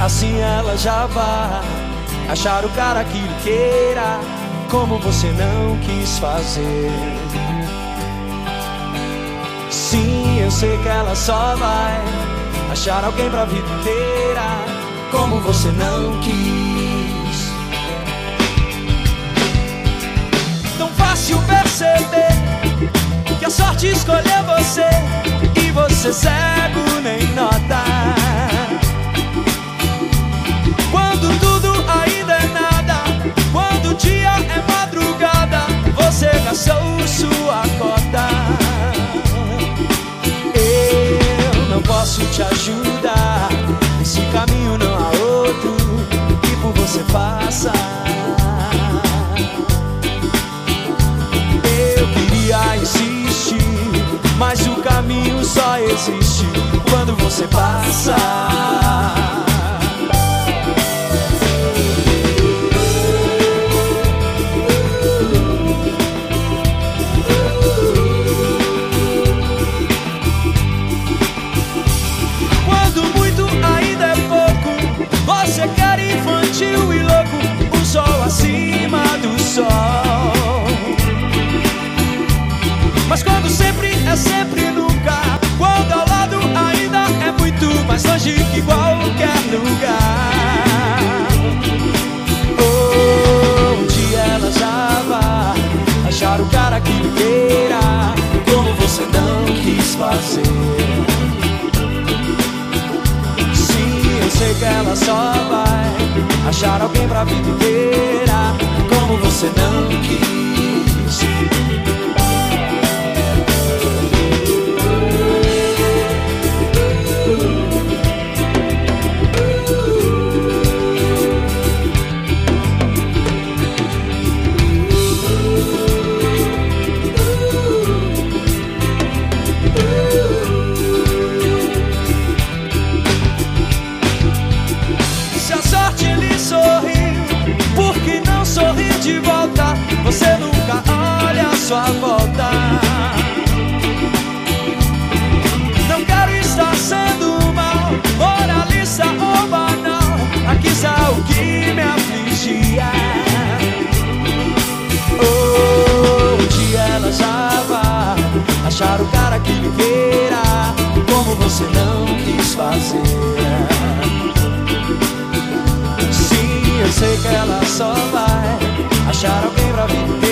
assim ela já vai achar o cara que lhe queira, como você não quis fazer. Sim, eu sei que ela só vai achar alguém pra vida inteira, como você não quis. Tão fácil perceber que a sorte escolheu você, e você cego nem nota. Quando tudo ainda é nada, quando o dia é madrugada, você gastou sua cota. Eu não posso te ajudar, nesse caminho não há outro que por você faça. Eu queria insistir, mas o caminho só existe quando você passa. Você quer infantil e louco, o sol acima do sol. Mas quando sempre é sempre nunca, quando ao lado ainda é muito mais longe que qualquer lugar. Oh, um dia ela já vai achar o cara que lhe queira, como você não quis fazer. Eu sei que ela só vai achar alguém pra vida inteira, como você não quis. De volta, você nunca olha a sua volta. Não quero estar sendo mal, moralista ou banal, aqui está o que me afligia. Oh, um dia ela já vai achar o cara que lhe queira, como você não quis fazer. Sim, eu sei que ela só vai achar alguém pra vida.